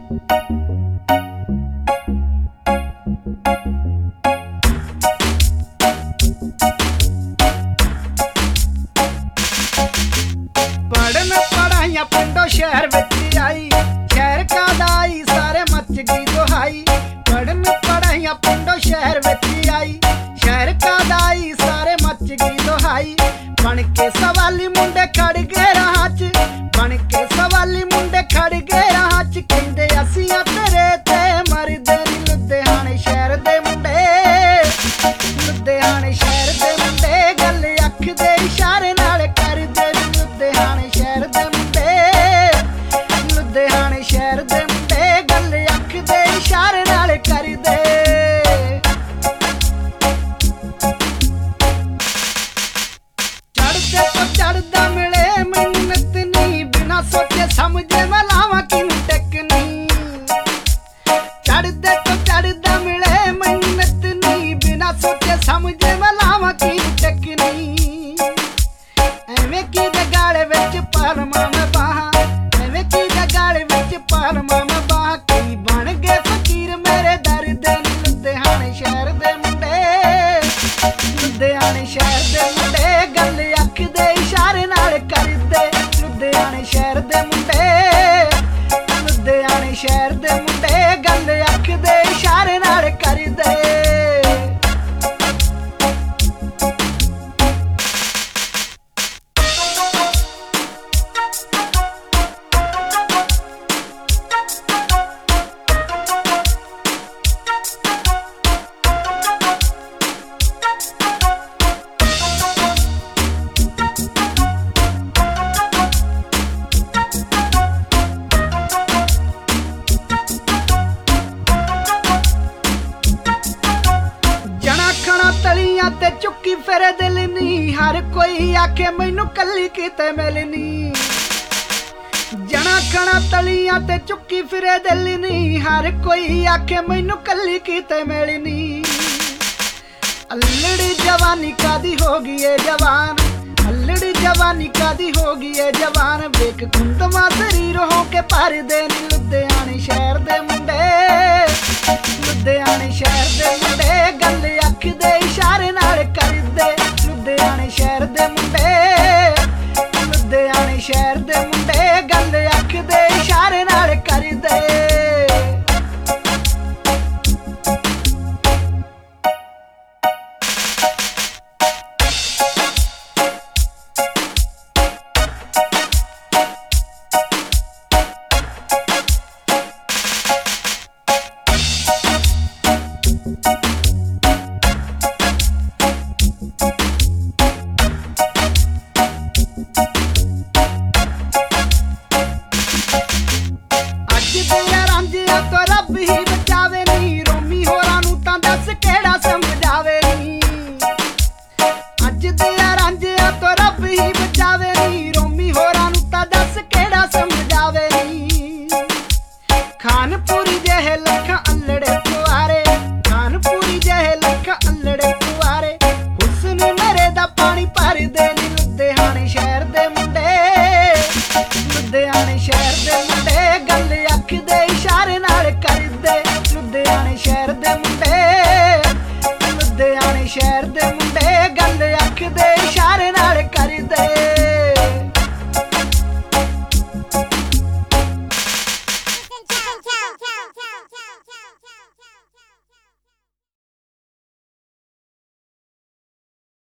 पढ़न पढ़ाइया पिंडों शहर विच आई, शहर का दाई सारे मच गई दुहाई। पढ़न पढ़ाइया पिंडों शहर विच आई, शहर का दाई सारे मच गई दुहाई। बन के सवाली मुंडे खड़ गए राह च, बन के सवाली मुंडे खड़ गए राह च। कहंदे असीं तेरे ते मरदे नी लुधियाने शहर दे मुंडे, लुधियाने शहर दे मुंडे। गल अख दे इशारे नाल करदे नी लुधियाने शहर दे मुंडे, लुधियाने शहर दे मुंडे। गल अख दे इशारे नाल करदे। चढ़दे तो चढ़दा मिले मिन्नत नी, बिना सोचे समझे मैं लावां किनू टेकनी। चढ़दे तो चढ़दा मिले मिन्नत नी, बिना सोचे समझे मैं लावां किनू टेकनी। एवें की जगाड़े विच पालमा मैं बाहां, एवें की जगाड़े विच पालमा मैं बाहां। कई बन गए फकीर मेरे दर दे नी लुधियाने शहर दे मुंडे, लुधियाने शहर दे मुंडे। गल अख दे इशारे नाल करदे लुधियाने शहर दे मुंडे, लुधियाने शहर दे मुंडे। गल अख दे इशारे नाल करदे। तलियां ते चुक्की फिरे दिल नी, हर कोई आखे मैनू कली किते मिलनी। जना खना तलियां ते चुक्की फिरे दिल नी, हर कोई आखे मैनू कली किते मिलनी। अल्लड़ी जवानी कादी होगी ए जवान, अल्लड़ी जवानी कादी होगी ए जवान। वेख कुंदवा शरीर हो के पर दे नी लुधियाने शहर दे मुंडे, लुधियाने शहर दे मुंडे। गल अख दे इशारे नाल